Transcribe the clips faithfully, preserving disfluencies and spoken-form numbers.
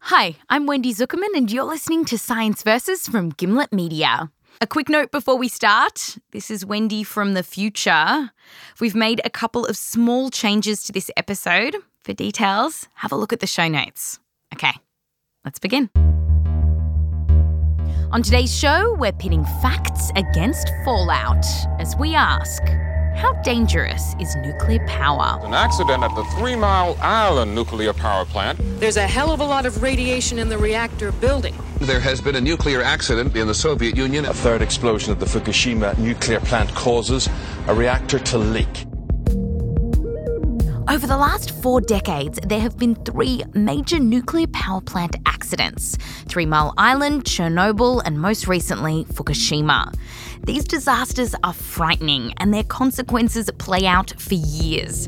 Hi, I'm Wendy Zuckerman and you're listening to Science Versus from Gimlet Media. A quick note before we start. This is Wendy from the future. We've made a couple of small changes to this episode. For details, have a look at the show notes. Okay, let's begin. On today's show, we're pitting facts against fallout as we ask, how dangerous is nuclear power? An accident at the Three Mile Island nuclear power plant. There's a hell of a lot of radiation in the reactor building. There has been a nuclear accident in the Soviet Union. A third explosion at the Fukushima nuclear plant causes a reactor to leak. Over the last four decades, there have been three major nuclear power plant accidents: Three Mile Island, Chernobyl, and most recently, Fukushima. These disasters are frightening and their consequences play out for years.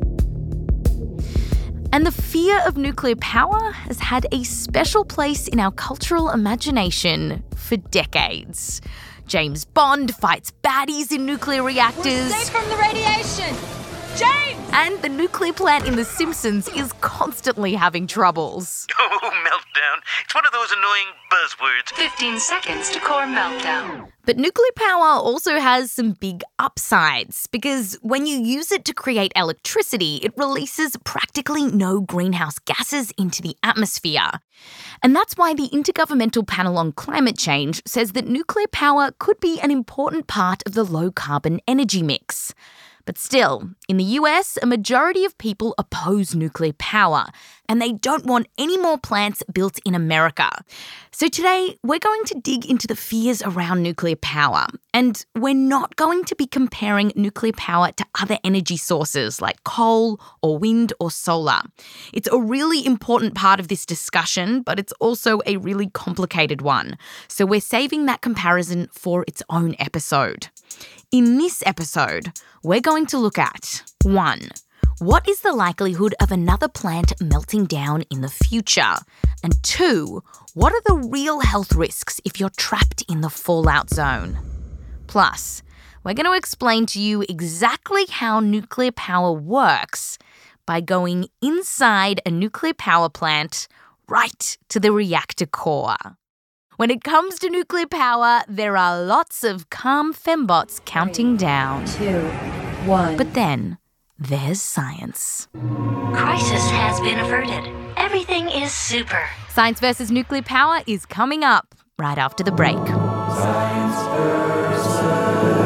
And the fear of nuclear power has had a special place in our cultural imagination for decades. James Bond fights baddies in nuclear reactors. We're safe from the radiation! James! And the nuclear plant in The Simpsons is constantly having troubles. Oh, meltdown. It's one of those annoying buzzwords. fifteen seconds to core meltdown. But nuclear power also has some big upsides because when you use it to create electricity, it releases practically no greenhouse gases into the atmosphere. And that's why the Intergovernmental Panel on Climate Change says that nuclear power could be an important part of the low-carbon energy mix. But still, in the U S, a majority of people oppose nuclear power, and they don't want any more plants built in America. So today, we're going to dig into the fears around nuclear power, and we're not going to be comparing nuclear power to other energy sources like coal or wind or solar. It's a really important part of this discussion, but it's also a really complicated one. So we're saving that comparison for its own episode. In this episode, we're going to look at one. What is the likelihood of another plant melting down in the future? And two, what are the real health risks if you're trapped in the fallout zone? Plus, we're going to explain to you exactly how nuclear power works by going inside a nuclear power plant right to the reactor core. When it comes to nuclear power, there are lots of calm fembots counting down. Two, one. But then, there's science. Crisis has been averted. Everything is super. Science versus nuclear power is coming up right after the break. Science versus.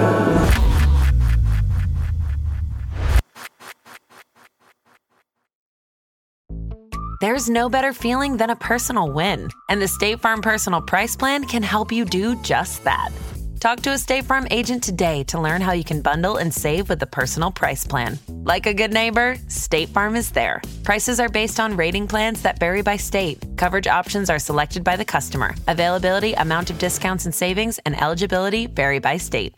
There's no better feeling than a personal win, and the State Farm Personal Price Plan can help you do just that. Talk to a State Farm agent today to learn how you can bundle and save with the Personal Price Plan. Like a good neighbor, State Farm is there. Prices are based on rating plans that vary by state. Coverage options are selected by the customer. Availability, amount of discounts and savings, and eligibility vary by state.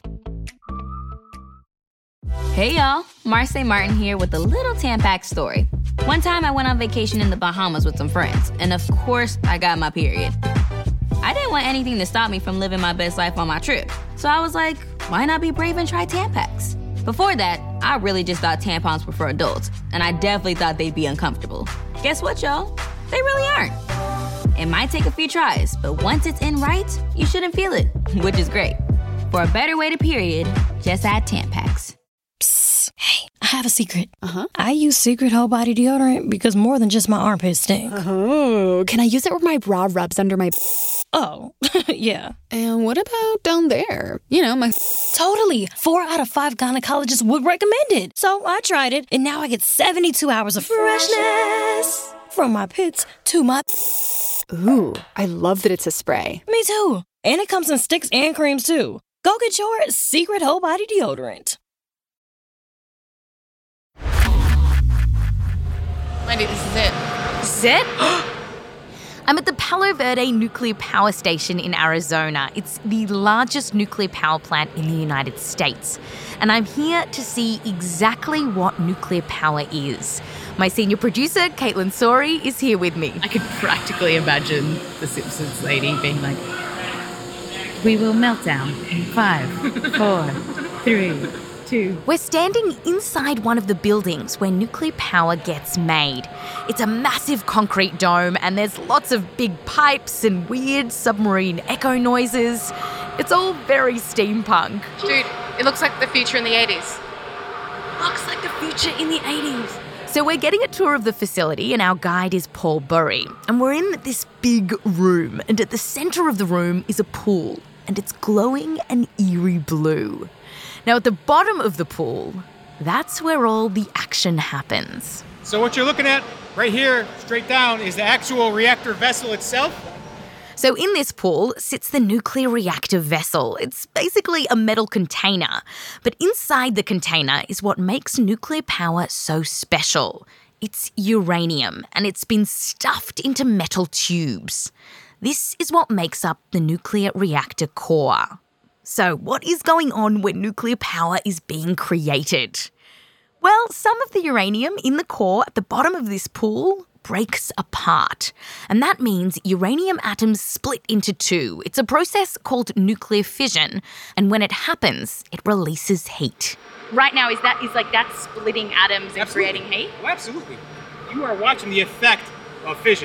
Hey y'all, Marcy Martin here with a little Tampax story. One time I went on vacation in the Bahamas with some friends, and of course I got my period. I didn't want anything to stop me from living my best life on my trip, so I was like, why not be brave and try Tampax? Before that, I really just thought tampons were for adults, and I definitely thought they'd be uncomfortable. Guess what, y'all? They really aren't. It might take a few tries, but once it's in right, you shouldn't feel it, which is great. For a better way to period, just add Tampax. Psst. Hey, I have a secret. Uh-huh. I use Secret Whole Body Deodorant because more than just my armpits stink. Oh, can I use it where my bra rubs under my... Oh, yeah. And what about down there? You know, my... Totally. Four out of five gynecologists would recommend it. So I tried it, and now I get seventy-two hours of freshness. From my pits to my... Ooh, I love that it's a spray. Me too. And it comes in sticks and creams too. Go get your Secret Whole Body Deodorant. Wendy, this is it. This is it? I'm at the Palo Verde Nuclear Power Station in Arizona. It's the largest nuclear power plant in the United States. And I'm here to see exactly what nuclear power is. My senior producer, Caitlin Sori, is here with me. I could practically imagine the Simpsons lady being like, we will melt down in five, four, three, too. We're standing inside one of the buildings where nuclear power gets made. It's a massive concrete dome and there's lots of big pipes and weird submarine echo noises. It's all very steampunk. Dude, it looks like the future in the eighties. Looks like the future in the eighties. So we're getting a tour of the facility and our guide is Paul Burry. And we're in this big room and at the centre of the room is a pool and it's glowing an eerie blue. Now at the bottom of the pool, that's where all the action happens. So what you're looking at right here, straight down, is the actual reactor vessel itself. So in this pool sits the nuclear reactor vessel. It's basically a metal container. But inside the container is what makes nuclear power so special. It's uranium, and it's been stuffed into metal tubes. This is what makes up the nuclear reactor core. So what is going on when nuclear power is being created? Well, some of the uranium in the core at the bottom of this pool breaks apart. And that means uranium atoms split into two. It's a process called nuclear fission. And when it happens, it releases heat. Right now, is that is like that splitting atoms and Absolutely. creating heat? Well, absolutely. You are watching the effect of fission.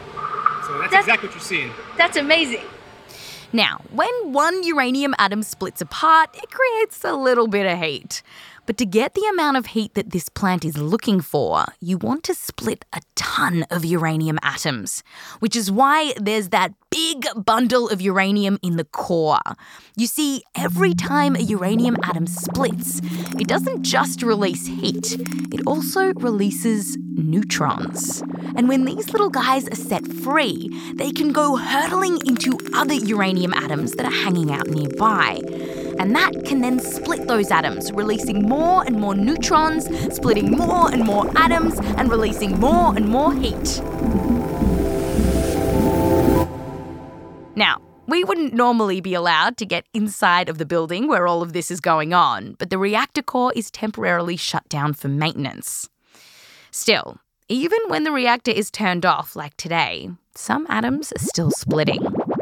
So that's, That's- exactly what you're seeing. That's amazing. Now, when one uranium atom splits apart, it creates a little bit of heat. But to get the amount of heat that this plant is looking for, you want to split a ton of uranium atoms, which is why there's that big bundle of uranium in the core. You see, every time a uranium atom splits, it doesn't just release heat, it also releases neutrons. And when these little guys are set free, they can go hurtling into other uranium atoms that are hanging out nearby. And that can then split those atoms, releasing more and more neutrons, splitting more and more atoms, and releasing more and more heat. Now, we wouldn't normally be allowed to get inside of the building where all of this is going on, but the reactor core is temporarily shut down for maintenance. Still, even when the reactor is turned off, like today, some atoms are still splitting.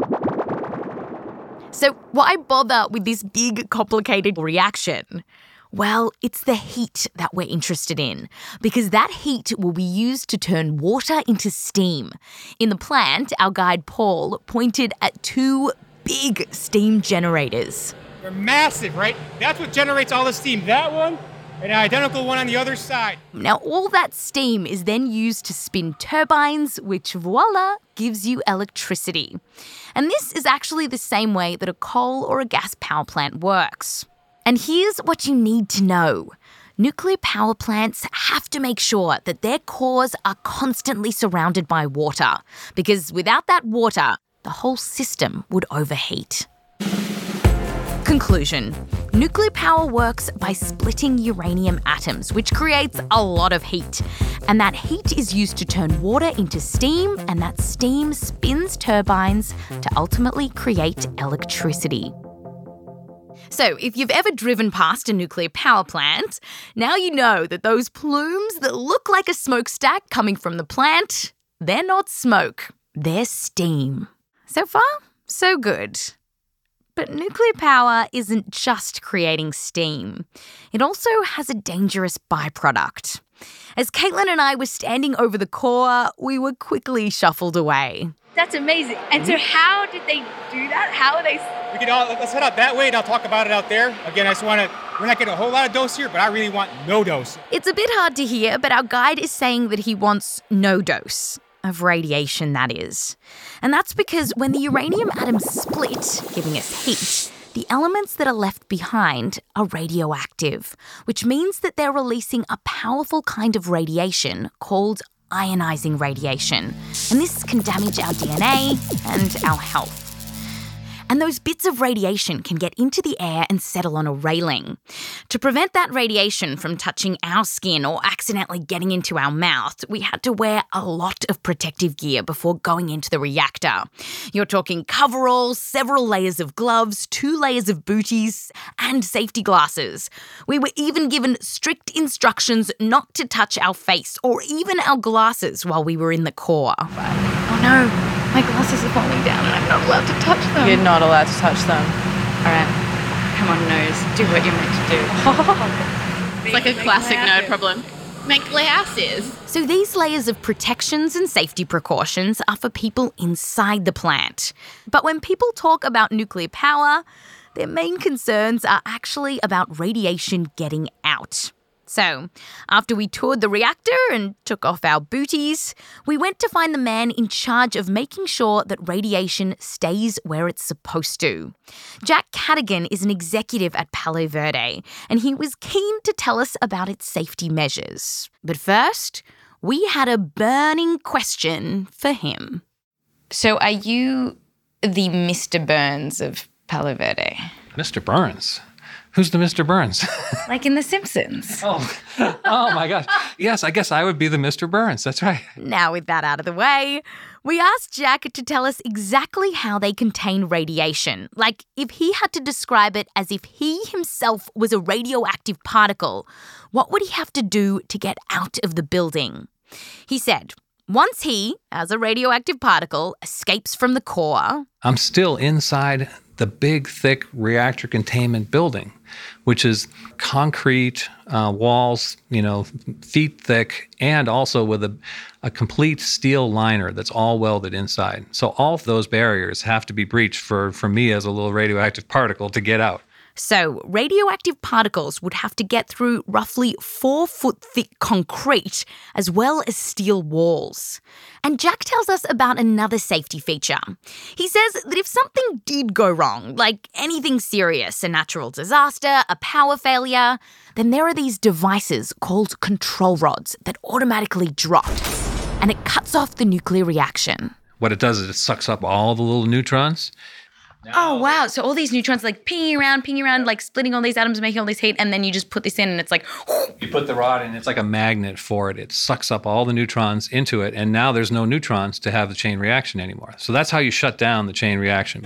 So why bother with this big, complicated reaction? Well, it's the heat that we're interested in, because that heat will be used to turn water into steam. In the plant, our guide Paul pointed at two big steam generators. They're massive, right? That's what generates all the steam. That one and an identical one on the other side. Now, all that steam is then used to spin turbines, which, voila, gives you electricity. And this is actually the same way that a coal or a gas power plant works. And here's what you need to know. Nuclear power plants have to make sure that their cores are constantly surrounded by water, because without that water, the whole system would overheat. Conclusion. Nuclear power works by splitting uranium atoms, which creates a lot of heat. And that heat is used to turn water into steam, and that steam spins turbines to ultimately create electricity. So, if you've ever driven past a nuclear power plant, now you know that those plumes that look like a smokestack coming from the plant, they're not smoke, they're steam. So far, so good. But nuclear power isn't just creating steam. It also has a dangerous byproduct. As Caitlin and I were standing over the core, we were quickly shuffled away. That's amazing. And so how did they do that? How are they... We can all, let's head out that way and I'll talk about it out there. Again, I just want to, we're not getting a whole lot of dose here, but I really want no dose. It's a bit hard to hear, but our guide is saying that he wants no dose. Of radiation, that is. And that's because when the uranium atoms split, giving us heat, the elements that are left behind are radioactive, which means that they're releasing a powerful kind of radiation called ionizing radiation. And this can damage our D N A and our health. And those bits of radiation can get into the air and settle on a railing. To prevent that radiation from touching our skin or accidentally getting into our mouth, we had to wear a lot of protective gear before going into the reactor. You're talking coveralls, several layers of gloves, two layers of booties, and safety glasses. We were even given strict instructions not to touch our face or even our glasses while we were in the core. Oh no. My glasses are falling down and I'm not allowed to touch them. You're not allowed to touch them. All right. Come on, nose. Do what you're meant to do. It's like a classic nerd problem. Make glasses. So these layers of protections and safety precautions are for people inside the plant. But when people talk about nuclear power, their main concerns are actually about radiation getting out. So, after we toured the reactor and took off our booties, we went to find the man in charge of making sure that radiation stays where it's supposed to. Jack Cadigan is an executive at Palo Verde, and he was keen to tell us about its safety measures. But first, we had a burning question for him. So, are you the Mister Burns of Palo Verde? Mister Burns? Who's the Mister Burns? Like in The Simpsons. Oh, oh my gosh. Yes, I guess I would be the Mister Burns. That's right. Now with that out of the way, we asked Jack to tell us exactly how they contain radiation. Like if he had to describe it as if he himself was a radioactive particle, what would he have to do to get out of the building? He said, once he, as a radioactive particle, escapes from the core... I'm still inside the big, thick reactor containment building, which is concrete uh, walls, you know, feet thick, and also with a, a complete steel liner that's all welded inside. So all of those barriers have to be breached for, for me as a little radioactive particle to get out. So radioactive particles would have to get through roughly four foot thick concrete as well as steel walls. And Jack tells us about another safety feature. He says that if something did go wrong, like anything serious, a natural disaster, a power failure, then there are these devices called control rods that automatically drop, and it cuts off the nuclear reaction. What it does is it sucks up all the little neutrons. Oh, wow. So all these neutrons like pinging around, pinging around, like splitting all these atoms, making all this heat, and then you just put this in and it's like... You put the rod in, it's like a magnet for it. It sucks up all the neutrons into it, and now there's no neutrons to have the chain reaction anymore. So that's how you shut down the chain reaction.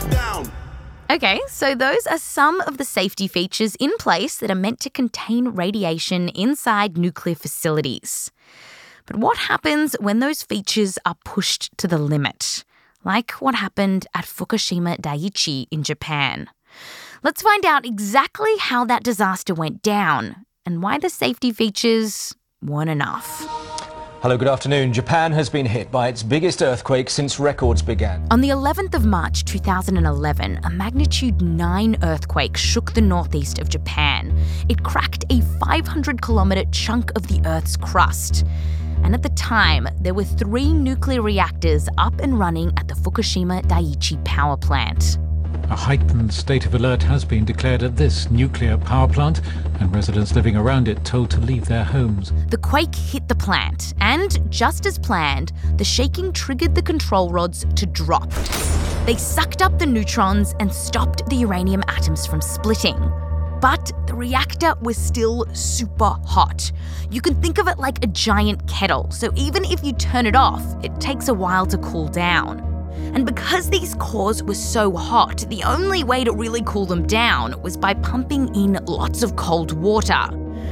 Okay, so those are some of the safety features in place that are meant to contain radiation inside nuclear facilities. But what happens when those features are pushed to the limit? Like what happened at Fukushima Daiichi in Japan. Let's find out exactly how that disaster went down and why the safety features weren't enough. Hello, good afternoon. Japan has been hit by its biggest earthquake since records began. On the eleventh of March two thousand eleven, a magnitude nine earthquake shook the northeast of Japan. It cracked a five hundred kilometre chunk of the Earth's crust. And at the time, there were three nuclear reactors up and running at the Fukushima Daiichi power plant. A heightened state of alert has been declared at this nuclear power plant, and residents living around it told to leave their homes. The quake hit the plant, and just as planned, the shaking triggered the control rods to drop. They sucked up the neutrons and stopped the uranium atoms from splitting. But the reactor was still super hot. You can think of it like a giant kettle, so even if you turn it off, it takes a while to cool down. And because these cores were so hot, the only way to really cool them down was by pumping in lots of cold water.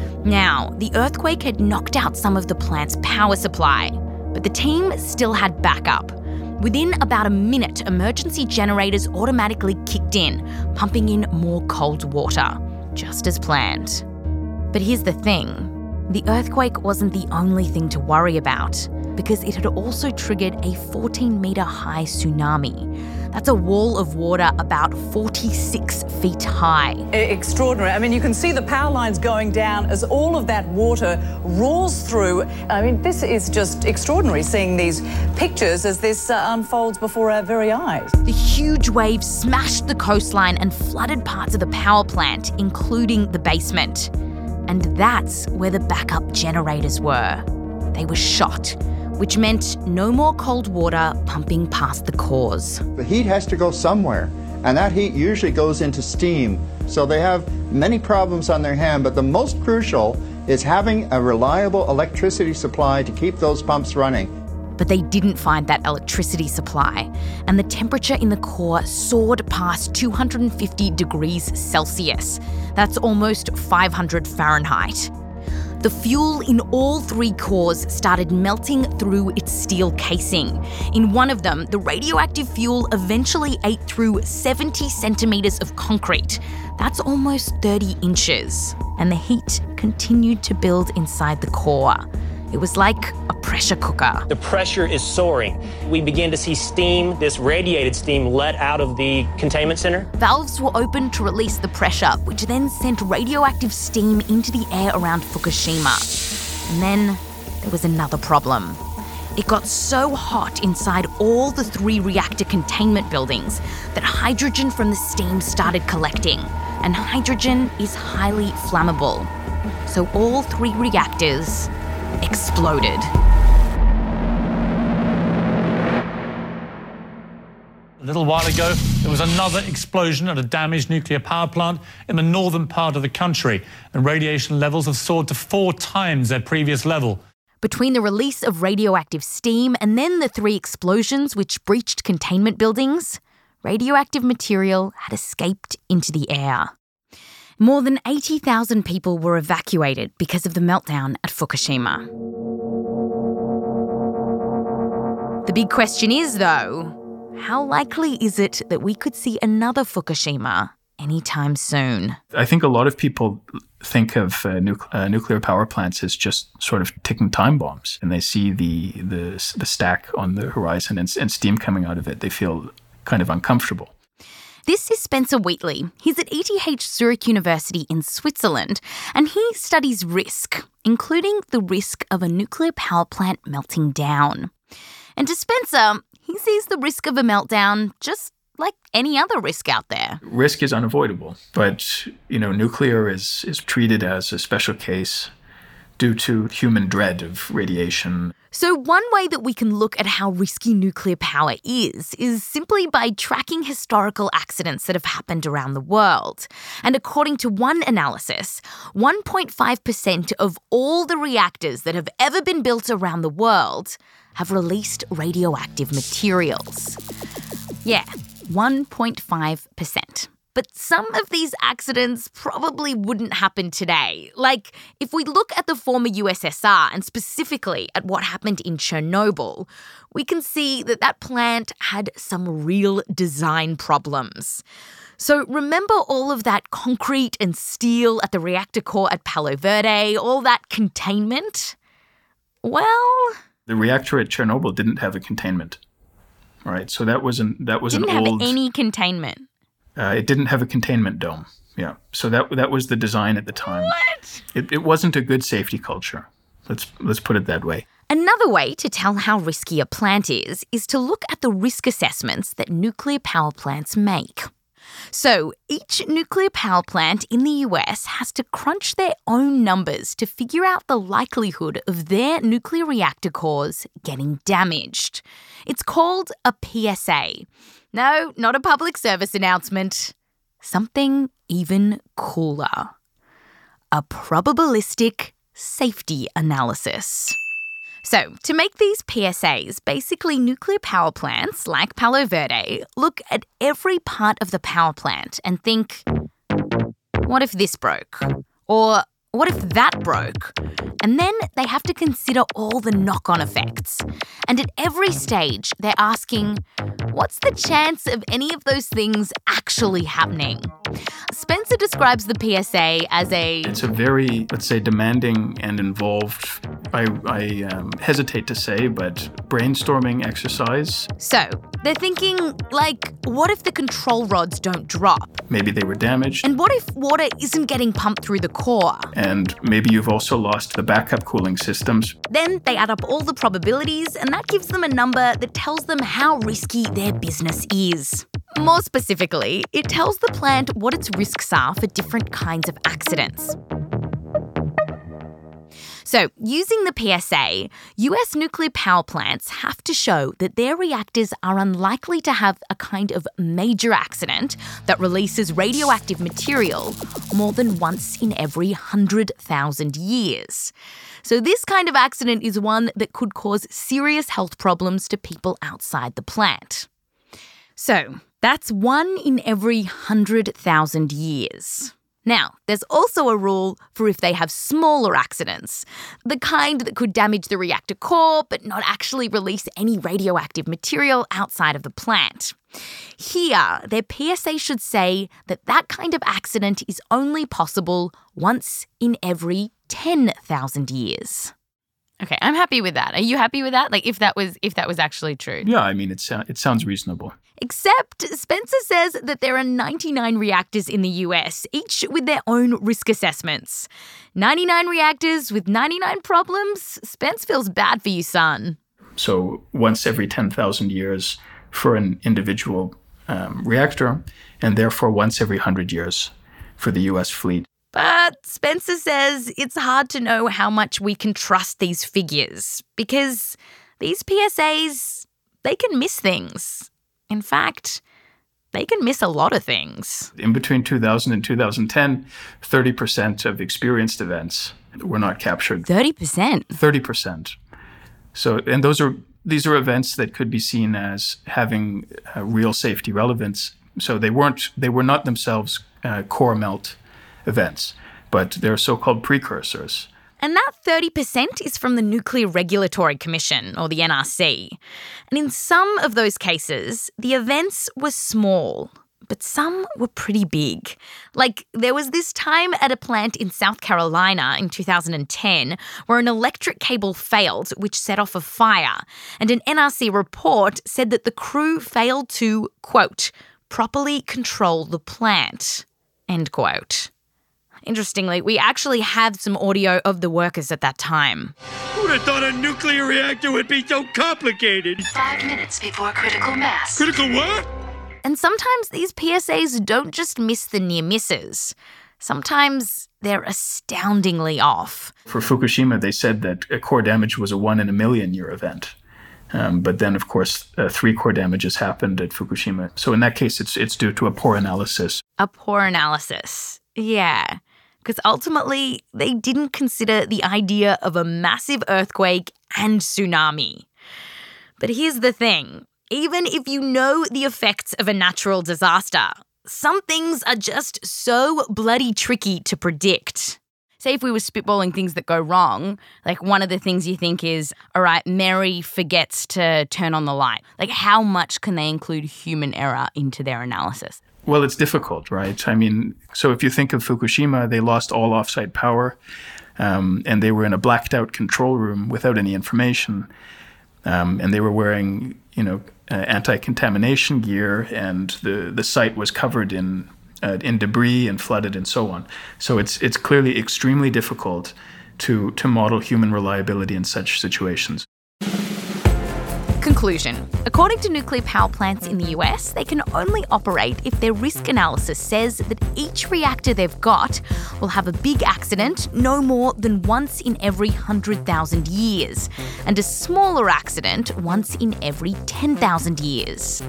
Now, the earthquake had knocked out some of the plant's power supply, but the team still had backup. Within about a minute, emergency generators automatically kicked in, pumping in more cold water. Just as planned. But here's the thing. The earthquake wasn't the only thing to worry about, because it had also triggered a fourteen metre high tsunami. That's a wall of water about forty-six feet high. Extraordinary. I mean, you can see the power lines going down as all of that water roars through. I mean, this is just extraordinary, seeing these pictures as this uh, unfolds before our very eyes. The huge waves smashed the coastline and flooded parts of the power plant, including the basement. And that's where the backup generators were. They were shot, which meant no more cold water pumping past the cores. The heat has to go somewhere, and that heat usually goes into steam. So they have many problems on their hand, but the most crucial is having a reliable electricity supply to keep those pumps running. But they didn't find that electricity supply, and the temperature in the core soared past two hundred fifty degrees Celsius. That's almost five hundred Fahrenheit. The fuel in all three cores started melting through its steel casing. In one of them, the radioactive fuel eventually ate through seventy centimetres of concrete. That's almost thirty inches. And the heat continued to build inside the core. It was like a pressure cooker. The pressure is soaring. We began to see steam, this radiated steam, let out of the containment center. Valves were opened to release the pressure, which then sent radioactive steam into the air around Fukushima. And then there was another problem. It got so hot inside all the three reactor containment buildings that hydrogen from the steam started collecting. And hydrogen is highly flammable. So all three reactors exploded. A little while ago, there was another explosion at a damaged nuclear power plant in the northern part of the country, and radiation levels have soared to four times their previous level. Between the release of radioactive steam and then the three explosions which breached containment buildings, radioactive material had escaped into the air. More than eighty thousand people were evacuated because of the meltdown at Fukushima. The big question is, though, how likely is it that we could see another Fukushima anytime soon? I think a lot of people think of uh, nu- uh, nuclear power plants as just sort of ticking time bombs, and they see the the, the stack on the horizon and, and steam coming out of it. They feel kind of uncomfortable. This is Spencer Wheatley. He's at E T H Zurich University in Switzerland, and he studies risk, including the risk of a nuclear power plant melting down. And to Spencer, he sees the risk of a meltdown just like any other risk out there. Risk is unavoidable, but, you know, nuclear is, is treated as a special case due to human dread of radiation. So one way that we can look at how risky nuclear power is, is simply by tracking historical accidents that have happened around the world. And according to one analysis, one point five percent of all the reactors that have ever been built around the world have released radioactive materials. Yeah, one point five percent. But some of these accidents probably wouldn't happen today. Like, if we look at the former U S S R and specifically at what happened in Chernobyl, we can see that that plant had some real design problems. So remember all of that concrete and steel at the reactor core at Palo Verde, all that containment? Well... The reactor at Chernobyl didn't have a containment, right? So that was an, that was an old... Didn't have any containment. Uh, it didn't have a containment dome. Yeah. So that that was the design at the time. What? It, it wasn't a good safety culture. Let's let's put it that way. Another way to tell how risky a plant is, is to look at the risk assessments that nuclear power plants make. So each nuclear power plant in the U S has to crunch their own numbers to figure out the likelihood of their nuclear reactor cores getting damaged. It's called a P S A. No, not a public service announcement. Something even cooler. A probabilistic safety analysis. So, to make these P S As, basically nuclear power plants, like Palo Verde, look at every part of the power plant and think, what if this broke? Or what if that broke? And then they have to consider all the knock-on effects. And at every stage, they're asking, what's the chance of any of those things actually happening? Spencer describes the P S A as a... It's a very, let's say, demanding and involved, I, I um, hesitate to say, but brainstorming exercise. So, they're thinking, like, what if the control rods don't drop? Maybe they were damaged. And what if water isn't getting pumped through the core? And maybe you've also lost the backup cooling systems. Then they add up all the probabilities, and that gives them a number that tells them how risky their business is. More specifically, it tells the plant what its risks are for different kinds of accidents. So, using the P S A, U S nuclear power plants have to show that their reactors are unlikely to have a kind of major accident that releases radioactive material more than once in every one hundred thousand years. So this kind of accident is one that could cause serious health problems to people outside the plant. So, that's one in every one hundred thousand years. Now, there's also a rule for if they have smaller accidents, the kind that could damage the reactor core but not actually release any radioactive material outside of the plant. Here, their P S A should say that that kind of accident is only possible once in every ten thousand years. Okay, I'm happy with that. Are you happy with that? Like, if that was if that was actually true? Yeah, I mean, it, so- it sounds reasonable. Except Spencer says that there are ninety-nine reactors in the U S, each with their own risk assessments. ninety-nine reactors with ninety-nine problems? Spence feels bad for you, son. So once every ten thousand years for an individual um, reactor, and therefore once every one hundred years for the U S fleet. But Spencer says it's hard to know how much we can trust these figures because these P S As, they can miss things. In fact, they can miss a lot of things. In between two thousand and two thousand ten, thirty percent of experienced events were not captured. thirty percent? thirty percent. So, and those are these are events that could be seen as having uh, real safety relevance. So they weren't they were not themselves uh, core melt events, but they're so-called precursors. And that thirty percent is from the Nuclear Regulatory Commission, or the N R C. And in some of those cases, the events were small, but some were pretty big. Like, there was this time at a plant in South Carolina in two thousand ten where an electric cable failed, which set off a fire. And an N R C report said that the crew failed to, quote, properly control the plant, end quote. Interestingly, we actually have some audio of the workers at that time. Who'd have thought a nuclear reactor would be so complicated? Five minutes before critical mass. Critical what? And sometimes these P S As don't just miss the near misses. Sometimes they're astoundingly off. For Fukushima, they said that a core damage was a one in a million year event. Um, but then, of course, uh, three core damages happened at Fukushima. So in that case, it's it's due to a poor analysis. A poor analysis. Yeah. Because ultimately, they didn't consider the idea of a massive earthquake and tsunami. But here's the thing. Even if you know the effects of a natural disaster, some things are just so bloody tricky to predict. Say if we were spitballing things that go wrong, like one of the things you think is, all right, Mary forgets to turn on the light. Like, how much can they include human error into their analysis? Well, it's difficult, right? I mean, so if you think of Fukushima, they lost all offsite power, um, and they were in a blacked out control room without any information. Um, and they were wearing, you know, uh, anti-contamination gear, and the, the site was covered in uh, in debris and flooded and so on. So it's it's clearly extremely difficult to to model human reliability in such situations. Conclusion. According to nuclear power plants in the U S, they can only operate if their risk analysis says that each reactor they've got will have a big accident no more than once in every one hundred thousand years, and a smaller accident once in every ten thousand years.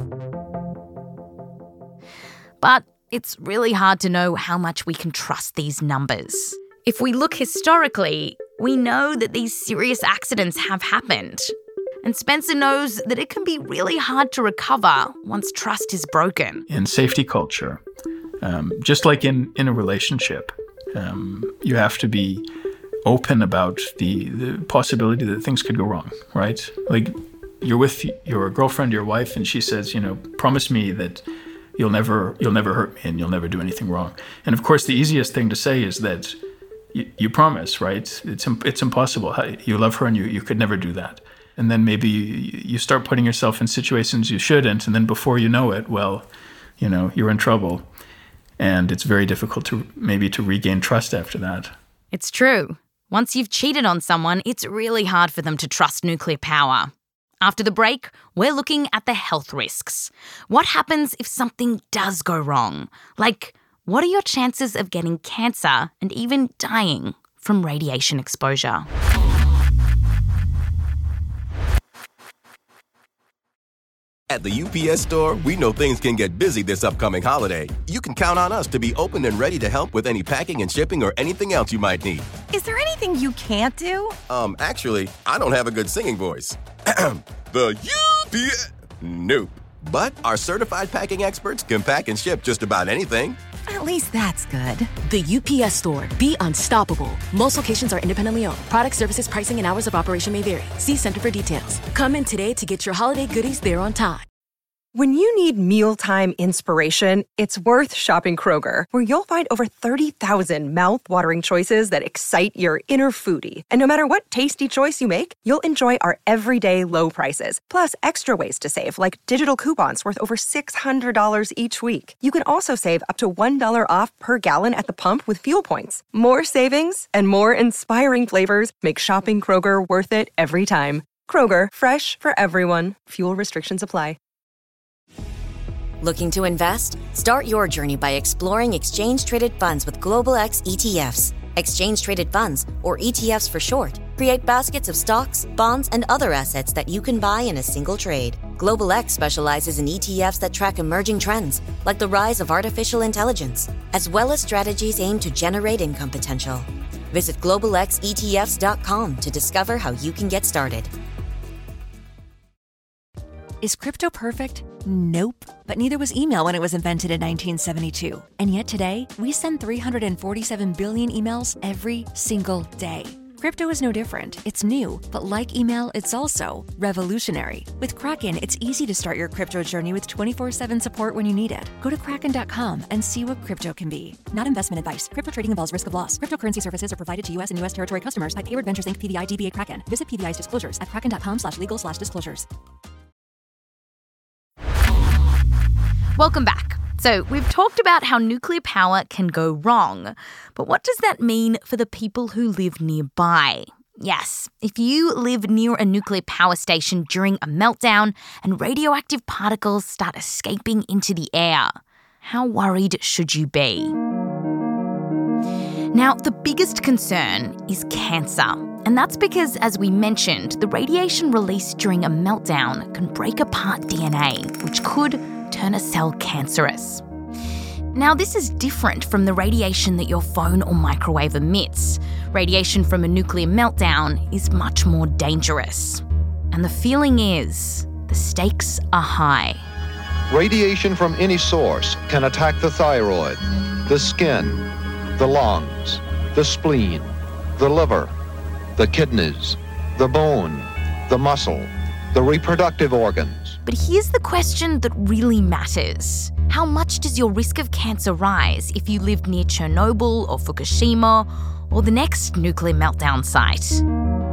But it's really hard to know how much we can trust these numbers. If we look historically, we know that these serious accidents have happened. And Spencer knows that it can be really hard to recover once trust is broken. In safety culture, um, just like in, in a relationship, um, you have to be open about the, the possibility that things could go wrong, right? Like, you're with your girlfriend, your wife, and she says, you know, promise me that you'll never you'll never hurt me and you'll never do anything wrong. And of course, the easiest thing to say is that you, you promise, right? It's it's impossible. You love her and you, you could never do that. And then maybe you start putting yourself in situations you shouldn't, and then before you know it, well, you know, you're in trouble. And it's very difficult to maybe to regain trust after that. It's true. Once you've cheated on someone, it's really hard for them to trust nuclear power. After the break, we're looking at the health risks. What happens if something does go wrong? Like, what are your chances of getting cancer and even dying from radiation exposure? At the U P S Store, we know things can get busy this upcoming holiday. You can count on us to be open and ready to help with any packing and shipping or anything else you might need. Is there anything you can't do? Um, actually, I don't have a good singing voice. The U P S... Nope. But our certified packing experts can pack and ship just about anything. At least that's good. The U P S Store. Be unstoppable. Most locations are independently owned. Product, services, pricing, and hours of operation may vary. See Center for details. Come in today to get your holiday goodies there on time. When you need mealtime inspiration, it's worth shopping Kroger, where you'll find over thirty thousand mouth-watering choices that excite your inner foodie. And no matter what tasty choice you make, you'll enjoy our everyday low prices, plus extra ways to save, like digital coupons worth over six hundred dollars each week. You can also save up to one dollar off per gallon at the pump with fuel points. More savings and more inspiring flavors make shopping Kroger worth it every time. Kroger, fresh for everyone. Fuel restrictions apply. Looking to invest? Start your journey by exploring exchange-traded funds with Global X E T Fs. Exchange-traded funds, or E T Fs for short, create baskets of stocks, bonds, and other assets that you can buy in a single trade. Global X specializes in E T Fs that track emerging trends, like the rise of artificial intelligence, as well as strategies aimed to generate income potential. Visit global x E T Fs dot com to discover how you can get started. Is crypto perfect? Nope. But neither was email when it was invented in nineteen seventy-two. And yet today, we send three hundred forty-seven billion emails every single day. Crypto is no different. It's new, but like email, it's also revolutionary. With Kraken, it's easy to start your crypto journey with twenty-four seven support when you need it. Go to kraken dot com and see what crypto can be. Not investment advice. Crypto trading involves risk of loss. Cryptocurrency services are provided to U S and U S territory customers by Payward Ventures Incorporated. P D I D B A Kraken. Visit P D I's disclosures at kraken dot com slash legal slash disclosures. Welcome back. So, we've talked about how nuclear power can go wrong, but what does that mean for the people who live nearby? Yes, if you live near a nuclear power station during a meltdown and radioactive particles start escaping into the air, how worried should you be? Now, the biggest concern is cancer. And that's because, as we mentioned, the radiation released during a meltdown can break apart D N A, which could turn a cell cancerous. Now, this is different from the radiation that your phone or microwave emits. Radiation from a nuclear meltdown is much more dangerous. And the feeling is, the stakes are high. Radiation from any source can attack the thyroid, the skin, the lungs, the spleen, the liver, the kidneys, the bone, the muscle, the reproductive organs. But here's the question that really matters. How much does your risk of cancer rise if you lived near Chernobyl or Fukushima or the next nuclear meltdown site?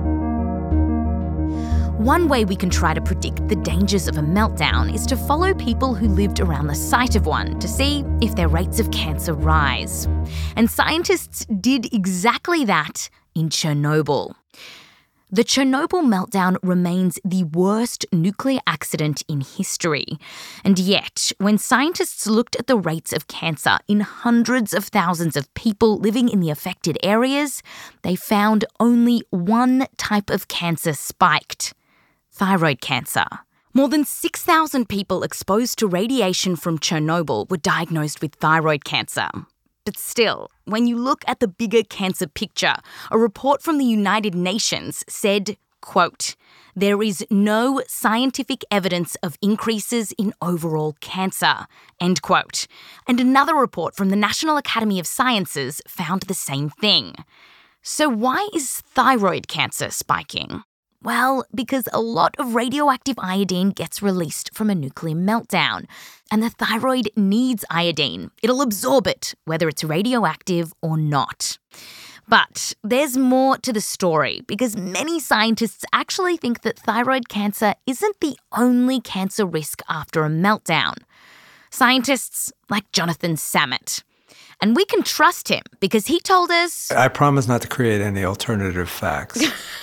One way we can try to predict the dangers of a meltdown is to follow people who lived around the site of one to see if their rates of cancer rise. And scientists did exactly that in Chernobyl. The Chernobyl meltdown remains the worst nuclear accident in history. And yet, when scientists looked at the rates of cancer in hundreds of thousands of people living in the affected areas, they found only one type of cancer spiked: thyroid cancer. More than six thousand people exposed to radiation from Chernobyl were diagnosed with thyroid cancer. But still, when you look at the bigger cancer picture, a report from the United Nations said, quote, "There is no scientific evidence of increases in overall cancer," end quote. And another report from the National Academy of Sciences found the same thing. So why is thyroid cancer spiking? Well, because a lot of radioactive iodine gets released from a nuclear meltdown, and the thyroid needs iodine. It'll absorb it, whether it's radioactive or not. But there's more to the story, because many scientists actually think that thyroid cancer isn't the only cancer risk after a meltdown. Scientists like Jonathan Samet. And we can trust him, because he told us... I promise not to create any alternative facts.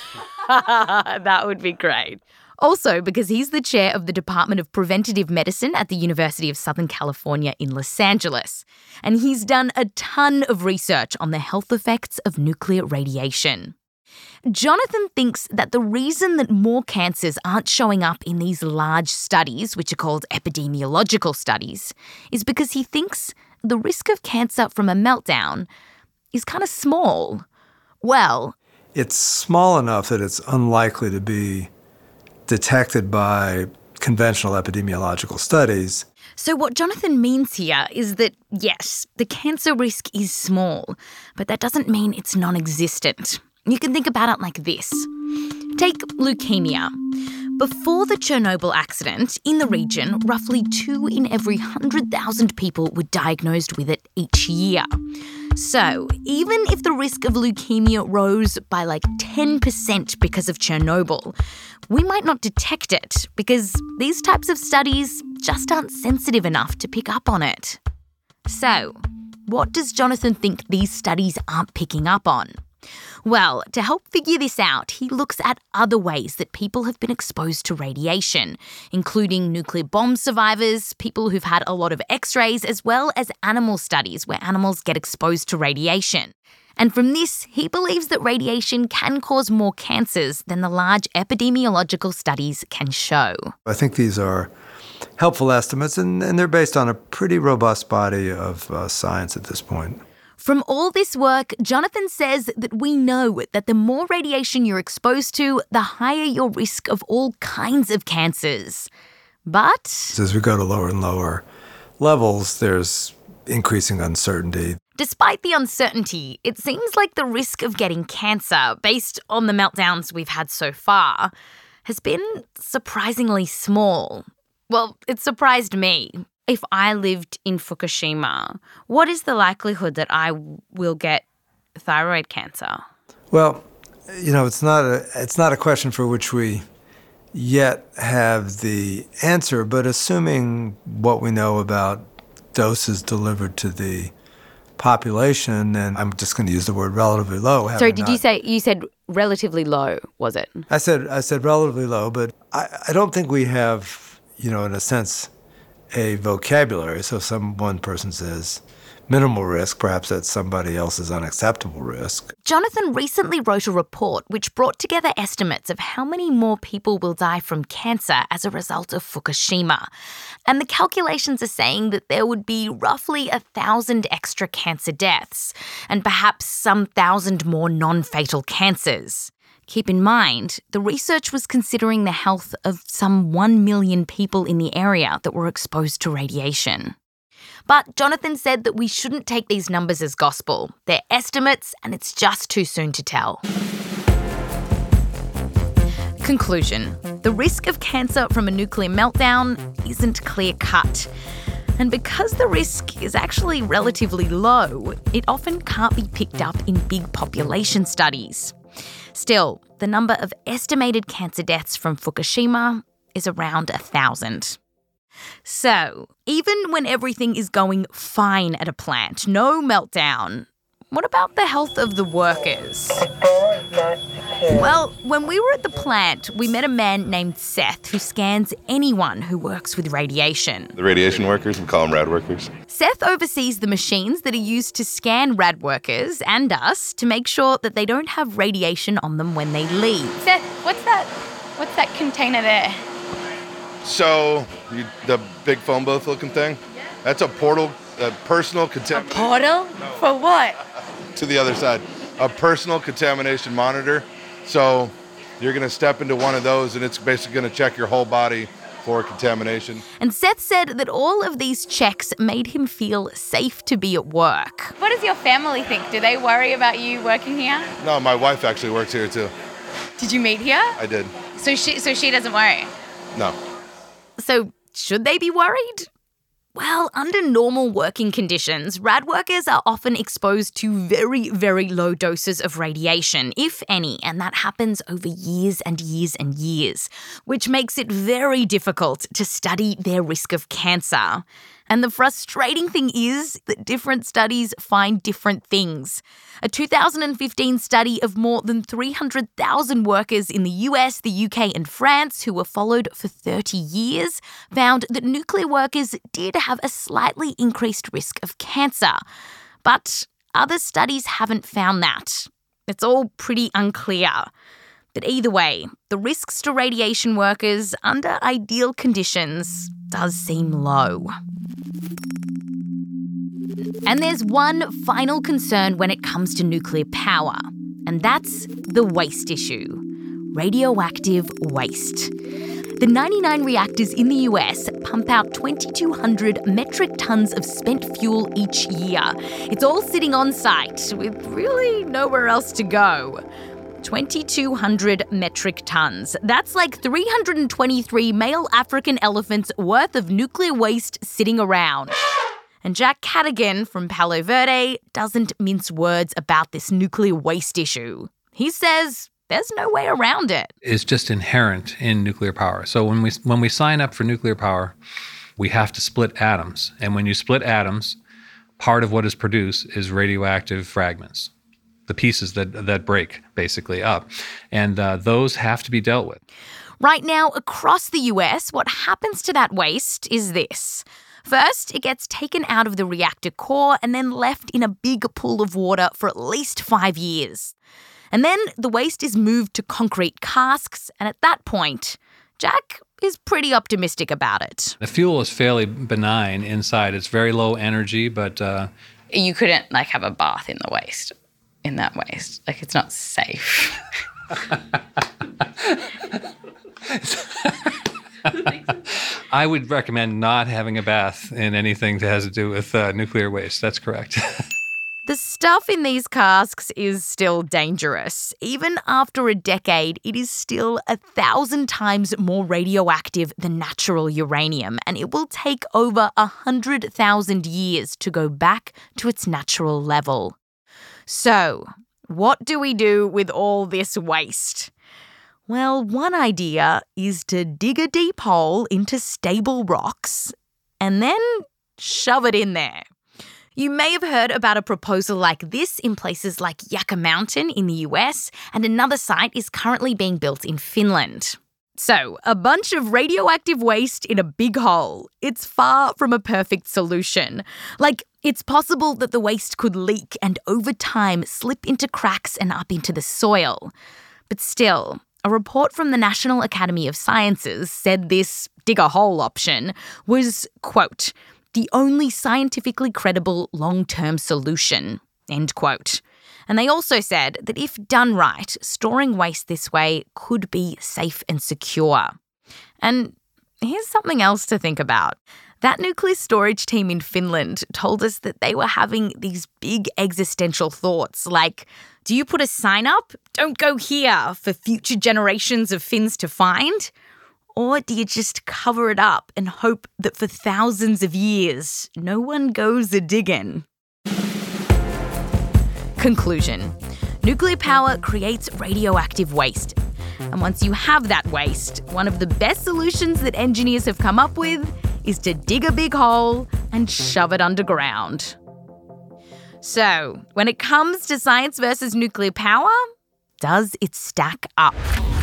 That would be great. Also, because he's the chair of the Department of Preventative Medicine at the University of Southern California in Los Angeles. And he's done a ton of research on the health effects of nuclear radiation. Jonathan thinks that the reason that more cancers aren't showing up in these large studies, which are called epidemiological studies, is because he thinks the risk of cancer from a meltdown is kind of small. Well... It's small enough that it's unlikely to be detected by conventional epidemiological studies. So what Jonathan means here is that, yes, the cancer risk is small, but that doesn't mean it's non-existent. You can think about it like this. Take leukemia. Before the Chernobyl accident, in the region, roughly two in every one hundred thousand people were diagnosed with it each year. So, even if the risk of leukemia rose by like ten percent because of Chernobyl, we might not detect it because these types of studies just aren't sensitive enough to pick up on it. So, what does Jonathan think these studies aren't picking up on? Well, to help figure this out, he looks at other ways that people have been exposed to radiation, including nuclear bomb survivors, people who've had a lot of x-rays, as well as animal studies where animals get exposed to radiation. And from this, he believes that radiation can cause more cancers than the large epidemiological studies can show. I think these are helpful estimates, and, and they're based on a pretty robust body of uh, science at this point. From all this work, Jonathan says that we know that the more radiation you're exposed to, the higher your risk of all kinds of cancers. But as we go to lower and lower levels, there's increasing uncertainty. Despite the uncertainty, it seems like the risk of getting cancer, based on the meltdowns we've had so far, has been surprisingly small. Well, it surprised me. If I lived in Fukushima, what is the likelihood that I will get thyroid cancer? Well, you know, it's not a it's not a question for which we yet have the answer, but assuming what we know about doses delivered to the population, and I'm just going to use the word relatively low. Sorry, did not, you say, you said relatively low, was it? I said, I said relatively low, but I, I don't think we have, you know, in a sense, a vocabulary. So some one person says minimal risk, perhaps that's somebody else's unacceptable risk. Jonathan recently wrote a report which brought together estimates of how many more people will die from cancer as a result of Fukushima. And the calculations are saying that there would be roughly a thousand extra cancer deaths and perhaps some thousand more non-fatal cancers. Keep in mind, the research was considering the health of some one million people in the area that were exposed to radiation. But Jonathan said that we shouldn't take these numbers as gospel. They're estimates, and it's just too soon to tell. Conclusion. The risk of cancer from a nuclear meltdown isn't clear-cut. And because the risk is actually relatively low, it often can't be picked up in big population studies. Still, the number of estimated cancer deaths from Fukushima is around a thousand. So, even when everything is going fine at a plant, no meltdown, what about the health of the workers? Well, when we were at the plant, we met a man named Seth who scans anyone who works with radiation. The radiation workers, we call them rad workers. Seth oversees the machines that are used to scan rad workers and us to make sure that they don't have radiation on them when they leave. Seth, what's that? What's that container there? So, you, the big phone booth looking thing? That's a portal, a personal contamination. A portal? For what? To the other side. A personal contamination monitor. So you're going to step into one of those and it's basically going to check your whole body for contamination. And Seth said that all of these checks made him feel safe to be at work. What does your family think? Do they worry about you working here? No, my wife actually works here too. Did you meet here? I did. So she, so she doesn't worry? No. So should they be worried? Well, under normal working conditions, rad workers are often exposed to very, very low doses of radiation, if any, and that happens over years and years and years, which makes it very difficult to study their risk of cancer. And the frustrating thing is that different studies find different things. A two thousand fifteen study of more than three hundred thousand workers in the U S, the U K and France who were followed for thirty years found that nuclear workers did have a slightly increased risk of cancer. But other studies haven't found that. It's all pretty unclear. But either way, the risks to radiation workers under ideal conditions does seem low. And there's one final concern when it comes to nuclear power, and that's the waste issue. Radioactive waste. The ninety-nine reactors in the U S pump out twenty-two hundred metric tons of spent fuel each year. It's all sitting on site with really nowhere else to go. twenty-two hundred metric tons. That's like three hundred twenty-three male African elephants worth of nuclear waste sitting around. And Jack Cadigan from Palo Verde doesn't mince words about this nuclear waste issue. He says there's no way around it. It's just inherent in nuclear power. So when we when we sign up for nuclear power, we have to split atoms. And when you split atoms, part of what is produced is radioactive fragments, the pieces that that break basically up. And uh, those have to be dealt with. Right now, across the U S, what happens to that waste is this. First, it gets taken out of the reactor core and then left in a big pool of water for at least five years. And then the waste is moved to concrete casks, and at that point, Jack is pretty optimistic about it. The fuel is fairly benign inside. It's very low energy, but... Uh, you couldn't, like, have a bath in the waste, in that waste. Like, it's not safe. I would recommend not having a bath in anything that has to do with uh, nuclear waste. That's correct. The stuff in these casks is still dangerous. Even after a decade, it is still a thousand times more radioactive than natural uranium, and it will take over a hundred thousand years to go back to its natural level. So, what do we do with all this waste? Well, one idea is to dig a deep hole into stable rocks and then shove it in there. You may have heard about a proposal like this in places like Yucca Mountain in the U S, and another site is currently being built in Finland. So, a bunch of radioactive waste in a big hole. It's far from a perfect solution. Like, it's possible that the waste could leak and over time slip into cracks and up into the soil. But still, a report from the National Academy of Sciences said this dig-a-hole option was, quote, the only scientifically credible long-term solution, end quote. And they also said that if done right, storing waste this way could be safe and secure. And here's something else to think about. That nuclear storage team in Finland told us that they were having these big existential thoughts like, do you put a sign up, don't go here, for future generations of Finns to find? Or do you just cover it up and hope that for thousands of years, no one goes a-diggin'? Conclusion. Nuclear power creates radioactive waste. And once you have that waste, one of the best solutions that engineers have come up with is to dig a big hole and shove it underground. So, when it comes to science versus nuclear power, does it stack up?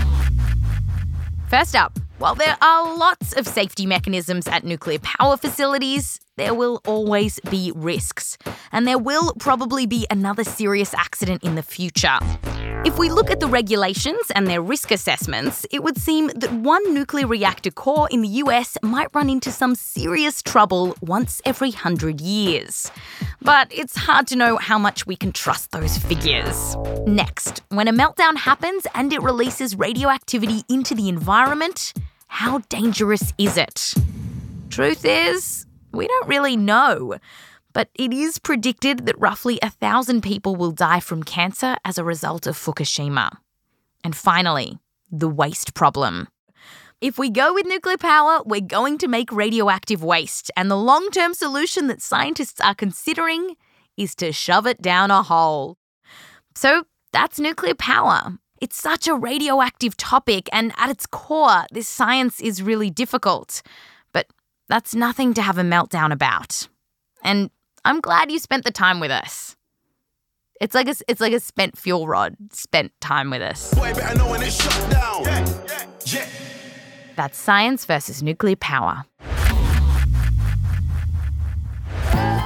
First up, while there are lots of safety mechanisms at nuclear power facilities, there will always be risks. And there will probably be another serious accident in the future. If we look at the regulations and their risk assessments, it would seem that one nuclear reactor core in the U S might run into some serious trouble once every hundred years. But it's hard to know how much we can trust those figures. Next, when a meltdown happens and it releases radioactivity into the environment, how dangerous is it? Truth is, we don't really know. But it is predicted that roughly a thousand people will die from cancer as a result of Fukushima. And finally, the waste problem. If we go with nuclear power, we're going to make radioactive waste, and the long-term solution that scientists are considering is to shove it down a hole. So that's nuclear power. It's such a radioactive topic, and at its core, this science is really difficult. But that's nothing to have a meltdown about. And I'm glad you spent the time with us. It's like a, it's like a spent fuel rod spent time with us. Boy, better know when it's shut down. Yeah, yeah, yeah. That's science versus nuclear power.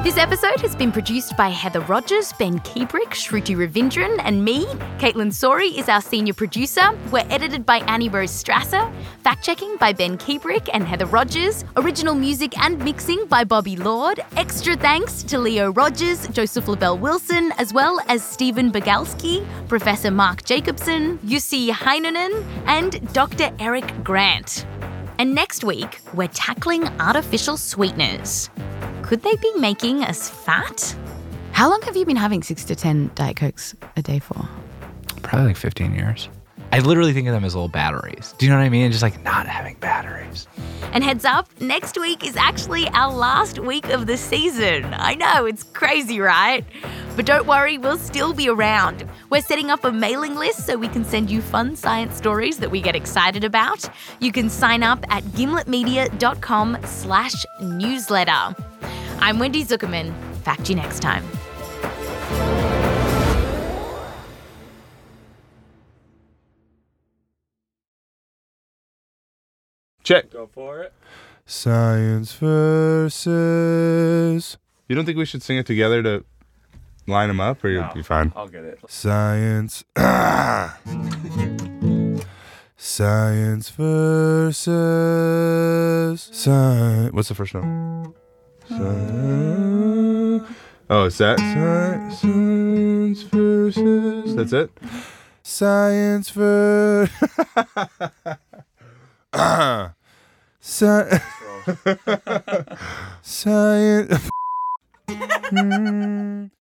This episode has been produced by Heather Rogers, Ben Keebrick, Shruti Ravindran, and me. Caitlin Sori is our senior producer. We're edited by Annie Rose Strasser. Fact-checking by Ben Keebrick and Heather Rogers. Original music and mixing by Bobby Lord. Extra thanks to Leo Rogers, Joseph LaBelle Wilson, as well as Stephen Bogalski, Professor Mark Jacobson, Jussi Heinonen, and Doctor Eric Grant. And next week, we're tackling artificial sweeteners. Could they be making us fat? How long have you been having six to ten Diet Cokes a day for? Probably like fifteen years. I literally think of them as little batteries. Do you know what I mean? Just like not having batteries. And heads up, next week is actually our last week of the season. I know, it's crazy, right? But don't worry, we'll still be around. We're setting up a mailing list so we can send you fun science stories that we get excited about. You can sign up at gimletmedia.com slash newsletter. I'm Wendy Zuckerman. Fact you next time. Check. Go for it. Science versus. You don't think we should sing it together to line them up, or you'll No, be fine? I'll get it. Science. Science versus. Science. What's the first note? Science. Oh, is that science versus? That's it? Science versus. Uh, sci- Science.